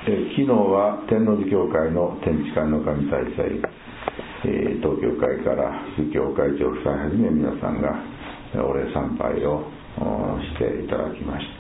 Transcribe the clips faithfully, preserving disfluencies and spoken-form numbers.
え昨日は天王寺教会の天地観の神大祭、え東京会から副教会長夫妻はじめ皆さんがお礼参拝をしていただきまして、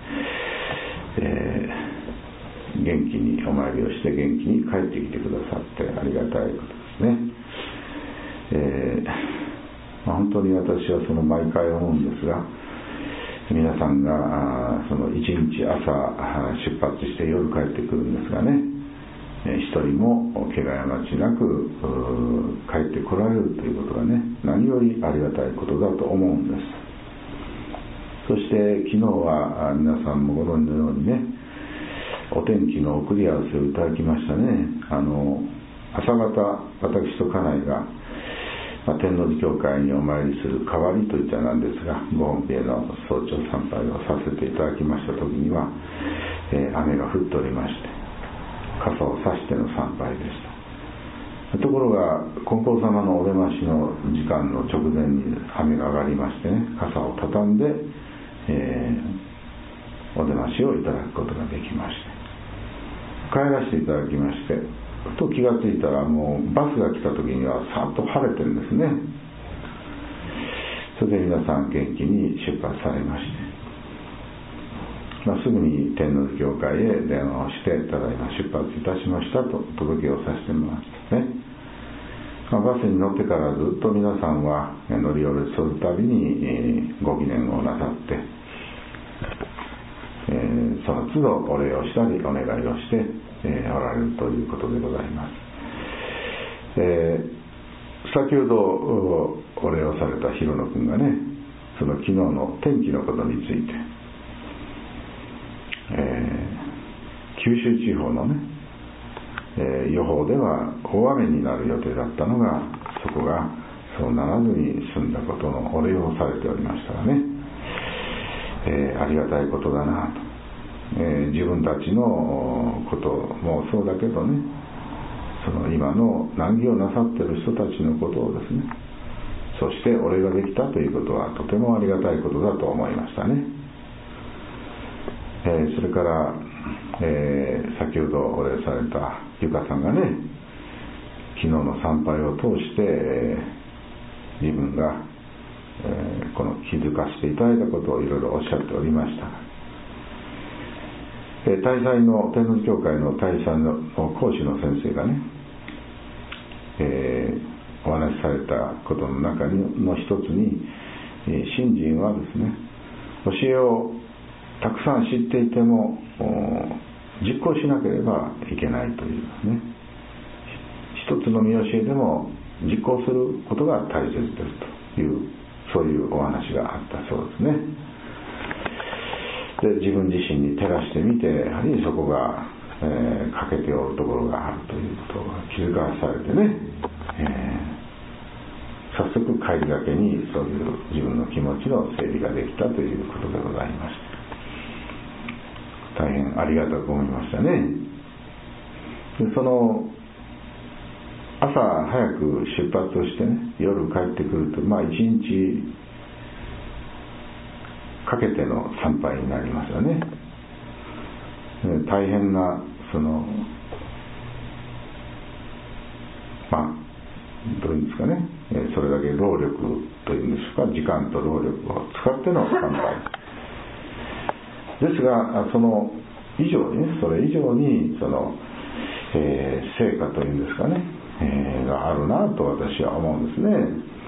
えー、元気にお参りをして元気に帰ってきてくださってありがたいことですね。えーまあ、本当に私はその毎回思うんですが、皆さんがその一日朝出発して夜帰ってくるんですがね、一人も怪我や待ちなく帰ってこられるということがね、何よりありがたいことだと思うんです。そして昨日は皆さんもご存知のようにね、お天気の送り合わせをいただきましたね。あの朝方私と家内がまあ、天王寺教会にお参りする代わりといったなんですが、ご恩恵の早朝参拝をさせていただきました時には、えー、雨が降っておりまして、傘を差しての参拝でした。ところが金光様のお出ましの時間の直前に雨が上がりましてね、傘を畳んで、えー、お出ましをいただくことができまして、帰らせていただきまして、と気がついたらもうバスが来た時にはさっと晴れてるんですね。それで皆さん元気に出発されまして、まあ、すぐに天王寺教会へ電話をして、ただいま出発いたしましたと届けをさせてもらってね、まあ、バスに乗ってからずっと皆さんは乗り降りするたびに、えー、ご記念をなさって、えー、その都度お礼をしたりお願いをしてえー、おられるということでございます。えー、先ほどお礼をされた広野君がね、その昨日の天気のことについて、えー、九州地方のね、えー、予報では大雨になる予定だったのが、そこがそうならずに済んだことのお礼をされておりましたがね、えー、ありがたいことだなと。えー、自分たちのこともそうだけどね、その今の難儀をなさっている人たちのことをですね、そしてお礼ができたということはとてもありがたいことだと思いましたね。えー、それから、えー、先ほどお礼されたゆかさんがね、昨日の参拝を通して、えー、自分が、えー、この気づかせていただいたことをいろいろおっしゃっておりました。大祭の天王寺教会の大祭の講師の先生がね、えー、お話しされたことの中の一つに、信心はですね、教えをたくさん知っていても実行しなければいけないというね、一つの見教えでも実行することが大切ですという、そういうお話があったそうですね。で自分自身に照らしてみて、やはりそこが、えー、欠けておるところがあるということが気づかされてね、えー、早速帰りがけにそういう自分の気持ちの整理ができたということでございまして、大変ありがたく思いましたね。でその朝早く出発をしてね、夜帰ってくると、まあ一日かけての参拝になりますよね。大変なそのまあどういうんですかね、それだけ労力というんですか、時間と労力を使っての参拝ですが、その以上にね、それ以上にその、えー、成果というんですかね、えー、があるなと私は思うんですね。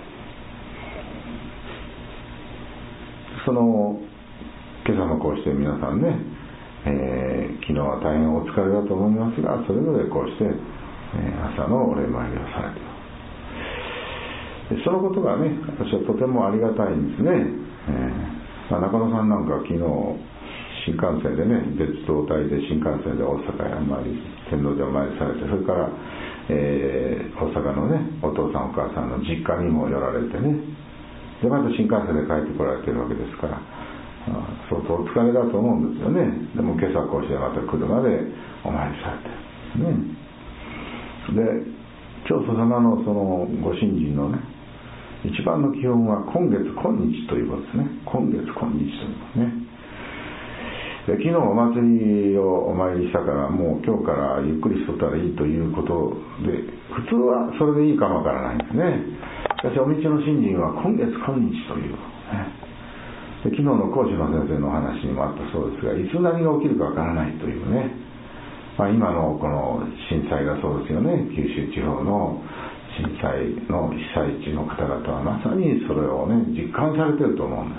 その今朝もこうして皆さんね、えー、昨日は大変お疲れだと思いますが、それぞれこうして、えー、朝のお礼参りをされている。そのことがね、私はとてもありがたいんですね。えーまあ、中野さんなんか昨日新幹線でね、別動隊で新幹線で大阪へ参り、天王寺を参りされて、それから、えー、大阪のね、お父さんお母さんの実家にも寄られてね、でまた新幹線で帰ってこられているわけですから、相当お疲れだと思うんですよね。でも今朝こうしてまた車でお参りされてるんですね。で教祖様のそのご信心のね、一番の基本は今月今日ということですね。今月今日ということね。 で昨日お祭りをお参りしたから、もう今日からゆっくりしとったらいいということで、普通はそれでいいかもわからないんですね。しかしお道の信心は今月今日という、ね、で昨日の講師の先生のお話にもあったそうですが、いつ何が起きるかわからないというね、まあ、今のこの震災がそうですよね。九州地方の震災の被災地の方々はまさにそれをね実感されていると思うんです。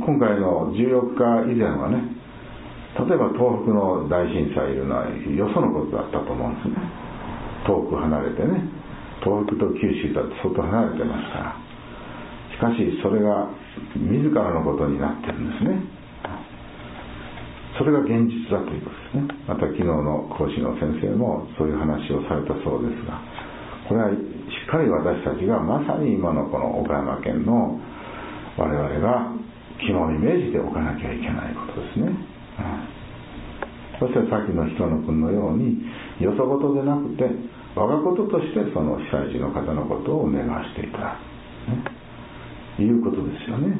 今回のじゅうよっか以前はね、例えば東北の大震災いうのはよそのことだったと思うんですね。遠く離れてね、東北と九州だと相当離れてますから。しかしそれが自らのことになってるんですね。それが現実だということですね。また昨日の講師の先生もそういう話をされたそうですが、これはしっかり私たちがまさに今のこの岡山県の我々が肝に銘じておかなきゃいけないことですね。うん、そしてさっきの人野君のように、よそ事でなくて我がこととしてその被災地の方のことを願わしていただく、ね、いうことですよね。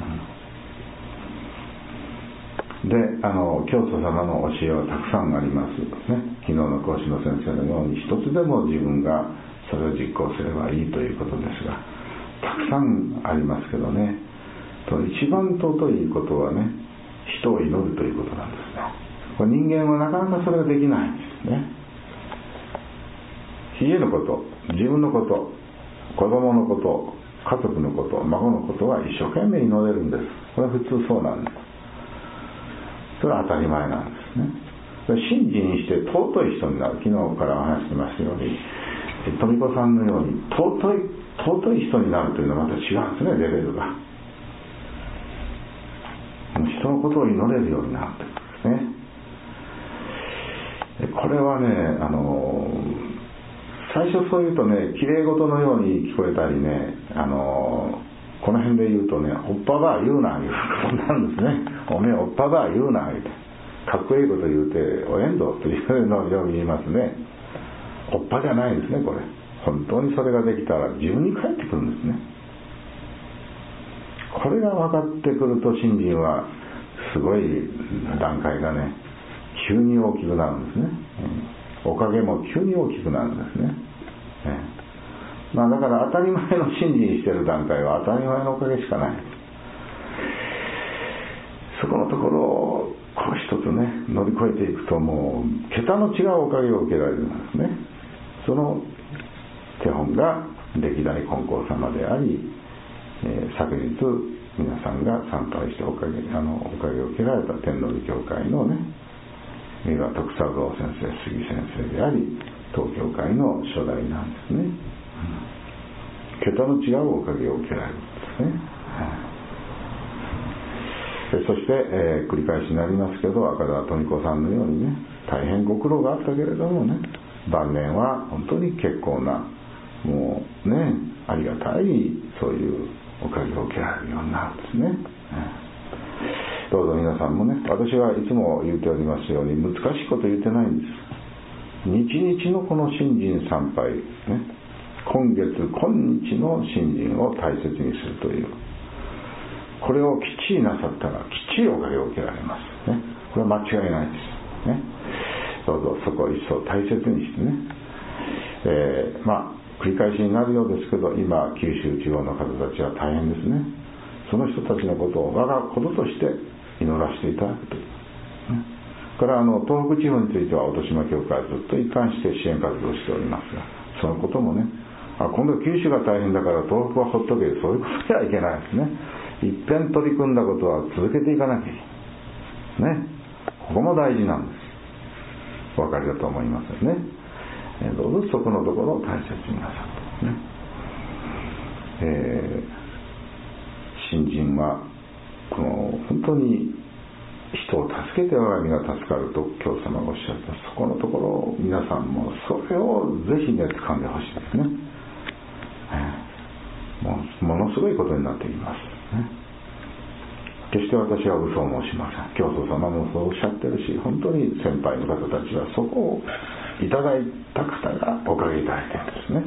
うん、で、あの教祖様の教えはたくさんあります、ね、昨日の講師の先生のように一つでも自分がそれを実行すればいいということですが、たくさんありますけどね、一番尊いことはね、人を祈るということなんですね。これ人間はなかなかそれができないんですね。家のこと、自分のこと、子供のこと、家族のこと、孫のことは一生懸命祈れるんです。これは普通そうなんです。それは当たり前なんですね。信心にして尊い人になる。昨日からお話ししましたように、富子さんのように尊い尊い人になるというのはまた違うんですね、レベルが。人のことを祈れるようになるということですね。これはね、あの最初そう言うとね、きれい事のように聞こえたりね、あのこの辺で言うとね、おっぱば言うないうことなんですね。おめえおっぱば言うな言うて、かっこいいこと言うておえんどというのをよく言いますね。おっぱじゃないですね、これ。本当にそれができたら自分に返ってくるんですね。これが分かってくると信心はすごい段階がね、急に大きくなるんですね。おかげも急に大きくなるんですね。まあ、だから当たり前の信心している段階は当たり前のおかげしかない。そこのところをこう一つね乗り越えていくと、もう桁の違うおかげを受けられるんですね。その手本が歴代金光様であり、えー、昨日皆さんが参拝しておかげあのおかげを受けられた天皇寺教会のね、三輪徳三郎先生、杉先生であり、東教会の初代なんですね。うん、桁の違うおかげを受けられるんですね。うん、そして、えー、繰り返しになりますけど、赤田富子さんのようにね、大変ご苦労があったけれどもね、晩年は本当に結構な、もうね、ありがたいそういうおかげを受けられるようになるんですね。うん、どうぞ皆さんもね、私はいつも言っておりますように難しいこと言ってないんです。日々のこの信心参拝、ね、今月今日の信心を大切にするという、これをきっちりなさったらきっちりおかげを受けられますね。これは間違いないですね。どうぞそこを一層大切にしてね、えー、まあ繰り返しになるようですけど、今九州地方の方たちは大変ですね。その人たちのことを我がこととして祈らせていただくという、ね、からあの東北地方については音島教会はずっと一貫して支援活動をしておりますが、そのこともね、あ今度九州が大変だから東北はほっとけ、そういうことではいけないですね。いっぺん取り組んだことは続けていかなきゃいけないね。ここも大事なんです。お分かりだと思いますよね。えー、どうぞそこのところを大切になさってね、えー、信心はこの本当に人を助けて我が身が助かると教祖様がおっしゃった、そこのところを皆さんもそれをぜひね掴んでほしいですね。えー、もうものすごいことになっていますね。決して私は嘘を申しません。教祖様もそうおっしゃってるし、本当に先輩の方たちはそこをいただいた方がおかげいただいてるんですね。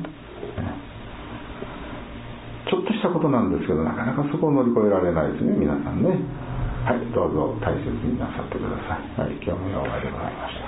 ちょっとしたことなんですけど、なかなかそこを乗り越えられないですね、皆さんね。 はい、どうぞ大切になさってください。はい、今日もようお会いでございました。